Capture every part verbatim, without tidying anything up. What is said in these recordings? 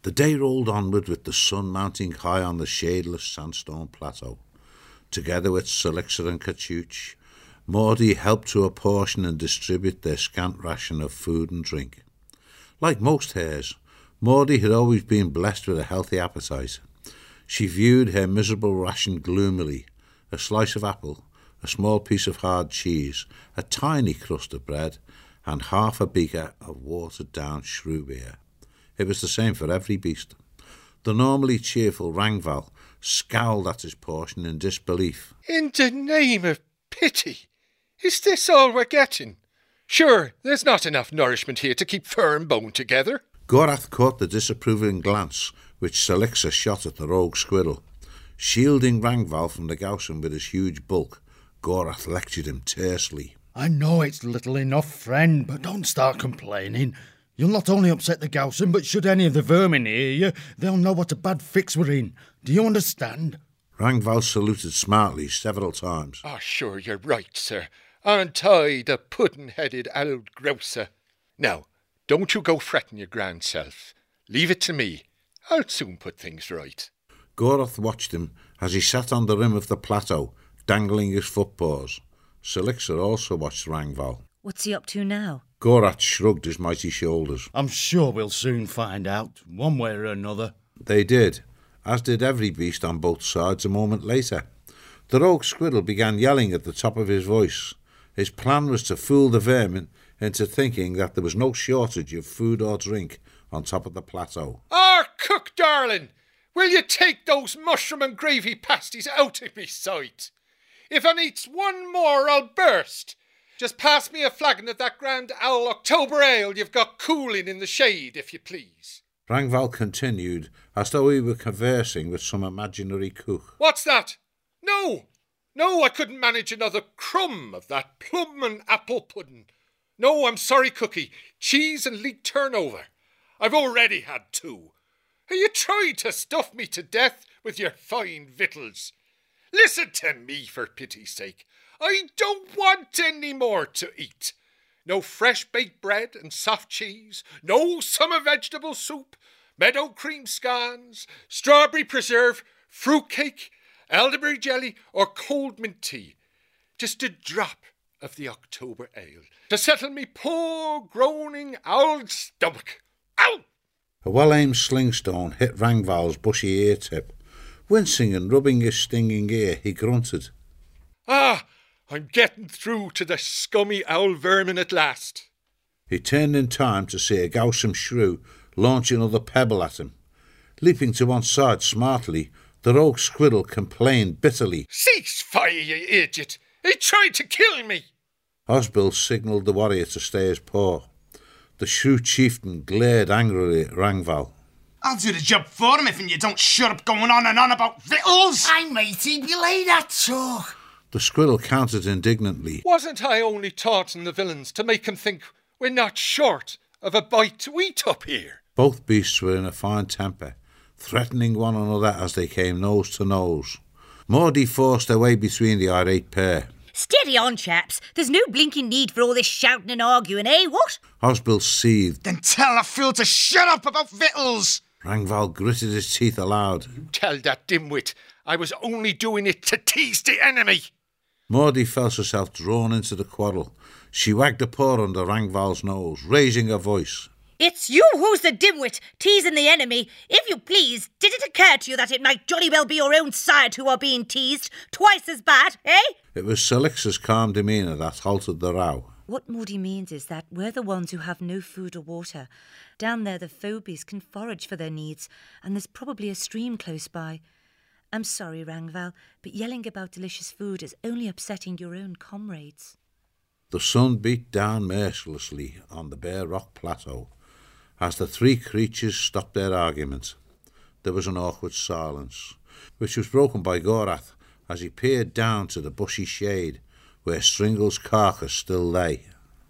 The day rolled onward with the sun mounting high on the shadeless sandstone plateau. Together with Silixa and Cachuch, Maudie helped to apportion and distribute their scant ration of food and drink. Like most hares, Maudie had always been blessed with a healthy appetite. She viewed her miserable ration gloomily: a slice of apple, a small piece of hard cheese, a tiny crust of bread, and half a beaker of watered-down shrew beer. It was the same for every beast. The normally cheerful Rangval scowled at his portion in disbelief. In the name of pity, is this all we're getting? Sure, there's not enough nourishment here to keep fur and bone together. Gorath caught the disapproving glance which Silixa shot at the rogue squirrel. Shielding Rangval from the Gaussum with his huge bulk, Gorath lectured him tersely. I know it's little enough, friend, but don't start complaining. You'll not only upset the Gaussum, but should any of the vermin hear you, they'll know what a bad fix we're in. Do you understand? Rangval saluted smartly several times. Ah, oh, sure, you're right, sir. Aren't I the puddin'-headed old grouser? Now, don't you go fretting your grand self. Leave it to me. I'll soon put things right. Gorath watched him as he sat on the rim of the plateau, dangling his footpaws. Silixa also watched Rangval. What's he up to now? Gorath shrugged his mighty shoulders. I'm sure we'll soon find out, one way or another. They did, as did every beast on both sides a moment later. The rogue squirrel began yelling at the top of his voice. His plan was to fool the vermin into thinking that there was no shortage of food or drink on top of the plateau. Ah, cook darling, will you take those mushroom and gravy pasties out of me sight? If I eats one more, I'll burst. Just pass me a flagon of that grand owl October ale you've got cooling in the shade, if you please. Rangval continued, as though he were conversing with some imaginary cook. What's that? No, no, I couldn't manage another crumb of that plum and apple pudding. No, I'm sorry, cookie. Cheese and leek turnover. I've already had two. Are you trying to stuff me to death with your fine victuals? Listen to me, for pity's sake. I don't want any more to eat. No fresh baked bread and soft cheese, no summer vegetable soup, meadow cream scones, strawberry preserve, fruit cake, elderberry jelly or cold mint tea. Just a drop of the October ale to settle me poor groaning old stomach. Ow! A well-aimed slingstone hit Rangval's bushy ear tip. Wincing and rubbing his stinging ear, he grunted. Ah, I'm getting through to the scummy owl vermin at last. He turned in time to see a Gaussum shrew launch another pebble at him. Leaping to one side smartly, the rogue squirrel complained bitterly. Cease fire, you idiot! He tried to kill me! Osbill signalled the warrior to stay his paw. The shrew chieftain glared angrily at Rangval. I'll do the job for him if you don't shut up going on and on about victuals. Aye, matey, belay that talk. The squirrel countered indignantly. Wasn't I only taunting the villains to make him think we're not short of a bite to eat up here? Both beasts were in a fine temper, threatening one another as they came nose to nose. Maudie forced her way between the irate pair. Steady on, chaps. There's no blinking need for all this shouting and arguing, eh, what? Osbill seethed. Then tell the fool to shut up about victuals. Rangval gritted his teeth aloud. Tell that dimwit I was only doing it to tease the enemy. Maudie felt herself drawn into the quarrel. She wagged a paw under Rangval's nose, raising her voice. It's you who's the dimwit, teasing the enemy. If you please, did it occur to you that it might jolly well be your own side who are being teased? Twice as bad, eh? It was Silixa's calm demeanour that halted the row. What Maudie means is that we're the ones who have no food or water. Down there the phobies can forage for their needs, and there's probably a stream close by. I'm sorry, Rangval, but yelling about delicious food is only upsetting your own comrades. The sun beat down mercilessly on the bare rock plateau. As the three creatures stopped their argument, there was an awkward silence, which was broken by Gorath as he peered down to the bushy shade where Stringle's carcass still lay.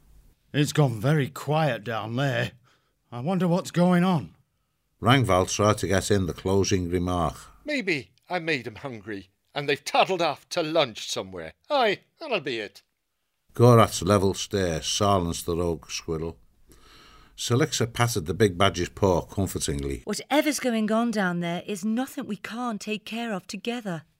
It's gone very quiet down there. I wonder what's going on. Rangval tried to get in the closing remark. Maybe I made him hungry, and they've toddled off to lunch somewhere. Aye, that'll be it. Gorath's level stare silenced the rogue squirrel. Sir Lixa patted the big badger's paw comfortingly. Whatever's going on down there is nothing we can't take care of together.